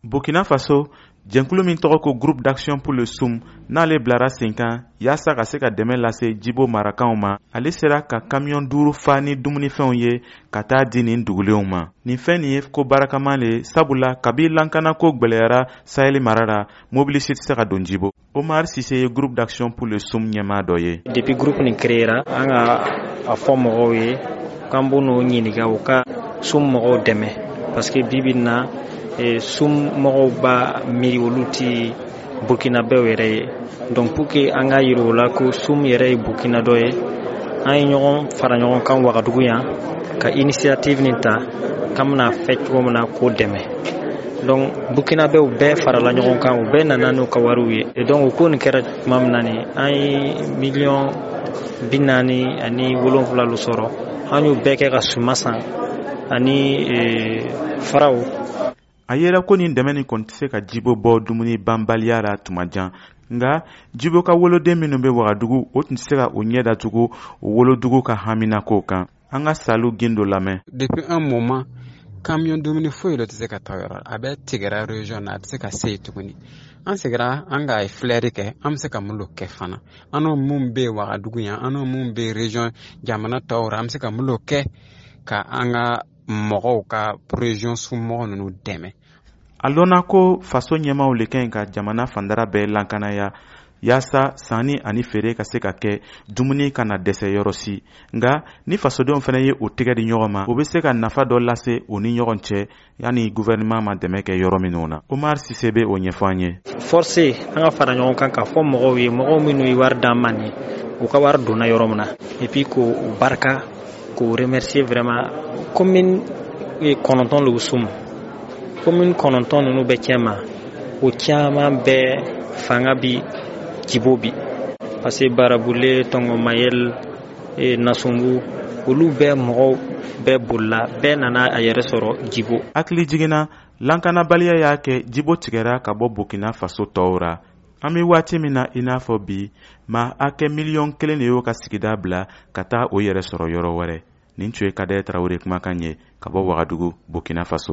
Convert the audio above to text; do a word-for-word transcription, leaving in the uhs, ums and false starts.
Burkina Faso, jɛnkulu min tɔgɔ ko Groupe d'Action pour le S U M n'ale bilara sen kan yaasa ka se ka dɛmɛ lase Djibo marakanw ma, ale sera ka kamiyon duuru fa ni dumunifɛnw ye ka taa di nin dugulenw ma. Nin fɛn nin ye ko barakaman le sabula kabi lankana ko gwɛlɛyara Sahel mara la, mobili si tɛ se ka don Djibo. Omar Cisse ye Groupe d'Action pour le S U M ɲɛmaa dɔ ye. Depuis groupe nin créera an ka a fɔ mɔgɔw ye k'an b'u ɲininka u ka S U M mɔgɔw dɛmɛ parce que bibi na S U M mɔgɔw b'a miiri olu ti Burkinabɛw yɛrɛ ye. Donc pour que an ka yira o la ko S U M yɛrɛ ye Burkina dɔ ye, an ye ɲɔgɔn fara ɲɔgɔn kan Wagadugu yan ka initiative nin ta k'an bɛna fɛ cogo min na k'o dɛmɛ. Donc Burkinabɛw bɛɛ farala ɲɔgɔn kan, u bɛɛ nana n'u ka wariw ye. Et donc o ko nin kɛra tuma min na ni an ye miliyɔn bi naani ani wolonwula lu sɔrɔ. An y'u bɛɛ kɛ ka suma san ani faraw. A yera ko nin dɛmɛ nin kɔni tɛ se ka Djibo bɔ dumuni banbaliya la tuma jan, nka Djibo ka woloden minnu bɛ Wagadugu o tun tɛ se ka o ɲɛ datugu o wolodugu ka haminakow kan. An ka Salu Gindo lamɛn. Depuis un moment, camion dumuni foyi tɛ se ka taa yɔrɔ, a bɛ tigɛra région na, a tɛ se ka se yen tuguni. An seginna an ka filɛri kɛ, an bɛ se ka mun kɛ fana. An n'o mun bɛ Wagadugu yan, an n'o mun bɛ région jamana tɔw la, an bɛ se ka mun kɛ ka an ka mɔgɔw ka région somɔgɔw ninnu dɛmɛ. A lɔnna ko faso ɲɛmaaw le ka ɲi ka jamana fandara bɛɛ lankanaya yaasa sanni ani feere ka se ka kɛ dumuni kana dɛsɛ yɔrɔ si, nka ni fasodenw fana ye o tɛgɛ di ɲɔgɔn ma, o bɛ se ka nafa dɔ lase o ni ɲɔgɔn cɛ yanni gouvernement ma dɛmɛ kɛ yɔrɔ minnu na. Omar Cisse bɛ o ɲɛfɔ an ye. Forcé an ka fara ɲɔgɔn kan k'a fɔ mɔgɔw ye, mɔgɔw minnu ye wari d'an ma nin u ka wari donna yɔrɔ min na, et puis k'o barika k'o remercier vraiment. Commune kɔnɔntɔn le S U M, commune kɔnɔntɔn ninnu bɛɛ cɛ ma o caman bɛɛ fanga bi Djibo bi, parce que Barabule, Tongomayel, Nasongu olu bɛɛ mɔgɔw bɛɛ bolila, bɛɛ nana a yɛrɛ sɔrɔ Djibo. Hakili jiginna lankanabaliya y'a kɛ Djibo tigɛra ka bɔ Burkina Faso tɔw ra. An bɛ waati min na i n'a fɔ bi, maa hakɛ miliyɔn kelen de y'o ka sigida bila ka taa o yɛrɛ sɔrɔ yɔrɔ wɛrɛ. Nin tun ye Kadɛrɛ Tarawele kumakan ye ka bɔ Wagadugu, Burkina Faso.